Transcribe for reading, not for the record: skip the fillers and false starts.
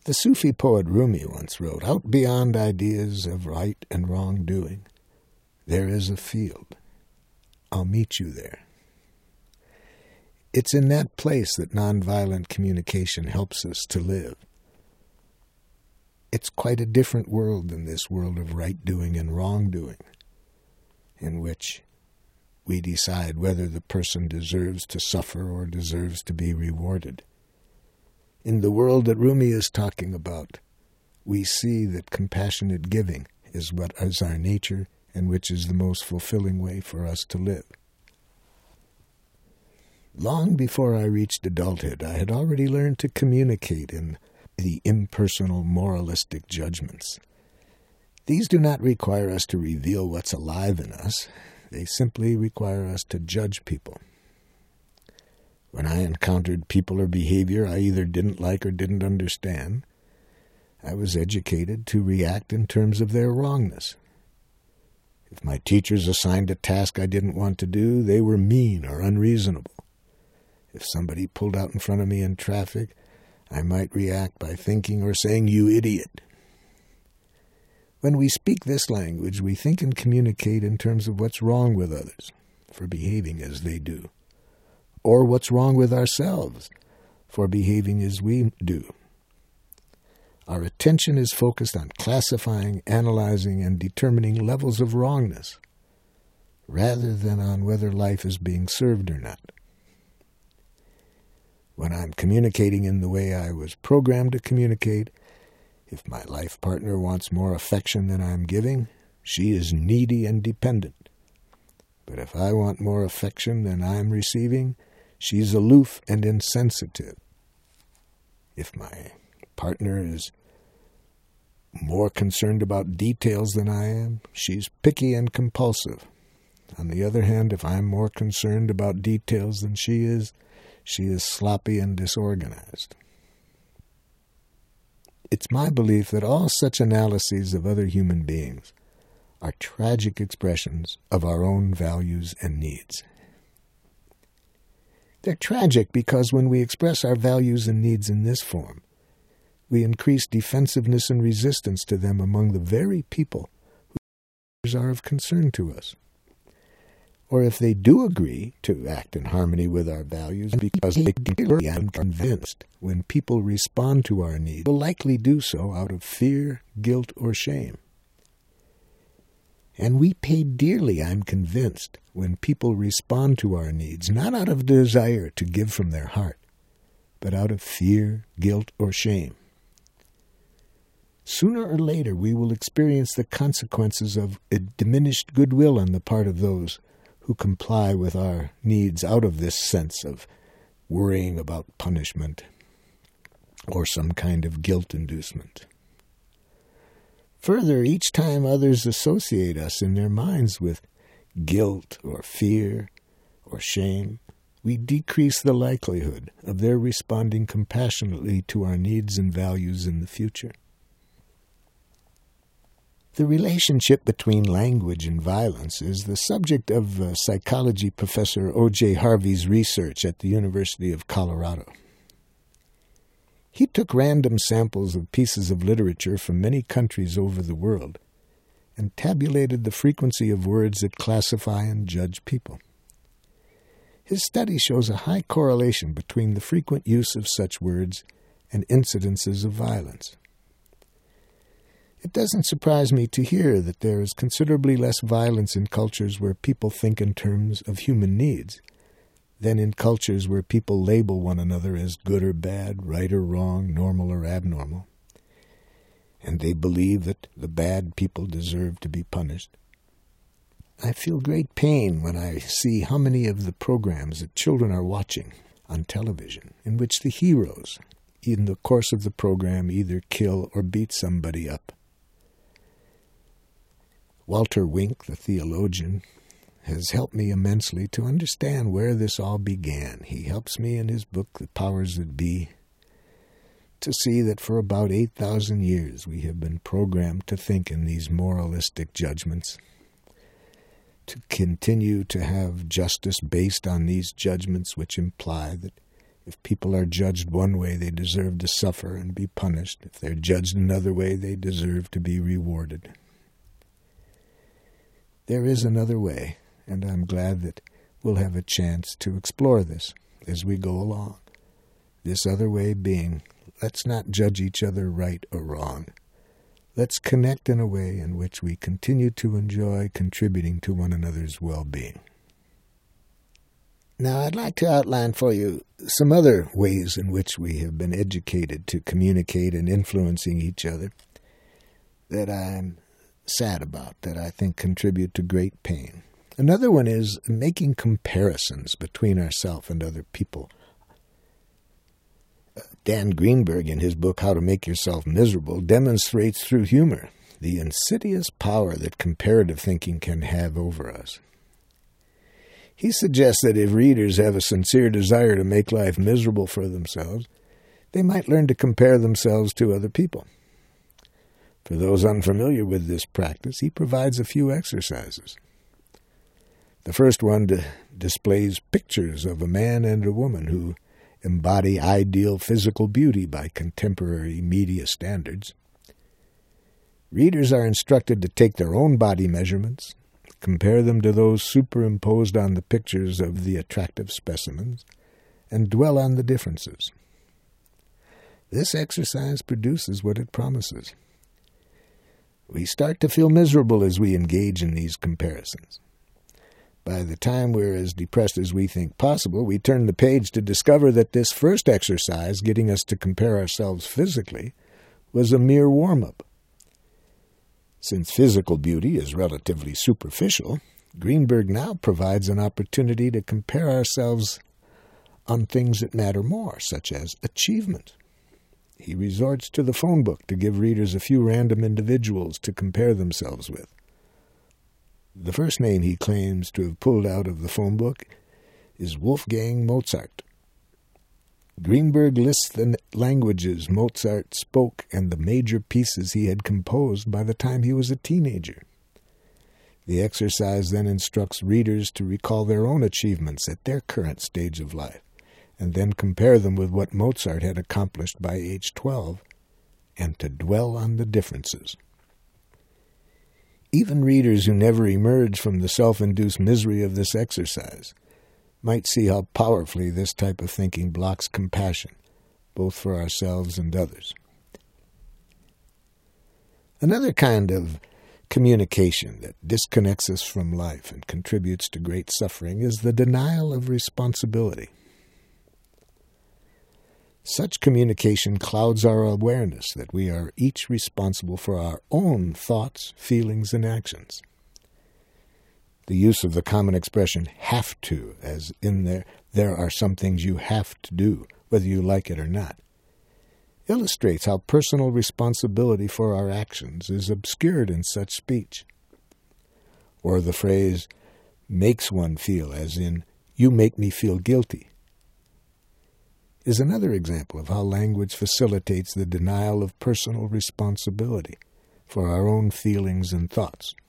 The Sufi poet Rumi once wrote, "Out beyond ideas of right and wrong doing, there is a field. I'll meet you there." It's in that place that nonviolent communication helps us to live. It's quite a different world than this world of right doing and wrong doing, in which we decide whether the person deserves to suffer or deserves to be rewarded. In the world that Rumi is talking about, we see that compassionate giving is what is our nature and which is the most fulfilling way for us to live. Long before I reached adulthood, I had already learned to communicate in the impersonal moralistic judgments. These do not require us to reveal what's alive in us. They simply require us to judge people. When I encountered people or behavior I either didn't like or didn't understand, I was educated to react in terms of their wrongness. If my teachers assigned a task I didn't want to do, they were mean or unreasonable. If somebody pulled out in front of me in traffic, I might react by thinking or saying, "You idiot." When we speak this language, we think and communicate in terms of what's wrong with others for behaving as they do, or what's wrong with ourselves for behaving as we do. Our attention is focused on classifying, analyzing, and determining levels of wrongness, rather than on whether life is being served or not. When I'm communicating in the way I was programmed to communicate, if my life partner wants more affection than I'm giving, she is needy and dependent. But if I want more affection than I'm receiving, she's aloof and insensitive. If my partner is more concerned about details than I am, she's picky and compulsive. On the other hand, if I'm more concerned about details than she is sloppy and disorganized. It's my belief that all such analyses of other human beings are tragic expressions of our own values and needs. They're tragic because when we express our values and needs in this form, we increase defensiveness and resistance to them among the very people who are of concern to us. Or if they do agree to act in harmony with our values, because I'm convinced when people respond to our needs, will likely do so out of fear, guilt, or shame. And we pay dearly, I'm convinced, when people respond to our needs, not out of desire to give from their heart, but out of fear, guilt, or shame. Sooner or later, we will experience the consequences of a diminished goodwill on the part of those who comply with our needs out of this sense of worrying about punishment or some kind of guilt inducement. Further, each time others associate us in their minds with guilt or fear or shame, we decrease the likelihood of their responding compassionately to our needs and values in the future. The relationship between language and violence is the subject of psychology professor O.J. Harvey's research at the University of Colorado. He took random samples of pieces of literature from many countries over the world and tabulated the frequency of words that classify and judge people. His study shows a high correlation between the frequent use of such words and incidences of violence. It doesn't surprise me to hear that there is considerably less violence in cultures where people think in terms of human needs than in cultures where people label one another as good or bad, right or wrong, normal or abnormal, and they believe that the bad people deserve to be punished. I feel great pain when I see how many of the programs that children are watching on television in which the heroes, in the course of the program, either kill or beat somebody up. Walter Wink, the theologian, has helped me immensely to understand where this all began. He helps me in his book, The Powers That Be, to see that for about 8,000 years we have been programmed to think in these moralistic judgments, to continue to have justice based on these judgments which imply that If people are judged one way, they deserve to suffer and be punished. If they're judged another way, they deserve to be rewarded. There is another way, and I'm glad that we'll have a chance to explore this as we go along. This other way being, let's not judge each other right or wrong. Let's connect in a way in which we continue to enjoy contributing to one another's well-being. Now, I'd like to outline for you some other ways in which we have been educated to communicate and influencing each other that I'm sad about, that I think contribute to great pain. Another one is making comparisons between ourselves and other people. Dan Greenberg, in his book How to Make Yourself Miserable, demonstrates through humor the insidious power that comparative thinking can have over us. He suggests that if readers have a sincere desire to make life miserable for themselves, they might learn to compare themselves to other people. For those unfamiliar with this practice, he provides a few exercises. The first one displays pictures of a man and a woman who embody ideal physical beauty by contemporary media standards. Readers are instructed to take their own body measurements, compare them to those superimposed on the pictures of the attractive specimens, and dwell on the differences. This exercise produces what it promises. We start to feel miserable as we engage in these comparisons. By the time we're as depressed as we think possible, we turn the page to discover that this first exercise, getting us to compare ourselves physically, was a mere warm-up. Since physical beauty is relatively superficial, Greenberg now provides an opportunity to compare ourselves on things that matter more, such as achievement. He resorts to the phone book to give readers a few random individuals to compare themselves with. The first name he claims to have pulled out of the phone book is Wolfgang Mozart. Greenberg lists the languages Mozart spoke and the major pieces he had composed by the time he was a teenager. The exercise then instructs readers to recall their own achievements at their current stage of life, and then compare them with what Mozart had accomplished by age 12, and to dwell on the differences. Even readers who never emerge from the self-induced misery of this exercise might see how powerfully this type of thinking blocks compassion, both for ourselves and others. Another kind of communication that disconnects us from life and contributes to great suffering is the denial of responsibility. Such communication clouds our awareness that we are each responsible for our own thoughts, feelings, and actions. The use of the common expression, have to, as in there are some things you have to do, whether you like it or not, illustrates how personal responsibility for our actions is obscured in such speech. Or the phrase, makes one feel, as in, you make me feel guilty, is another example of how language facilitates the denial of personal responsibility for our own feelings and thoughts.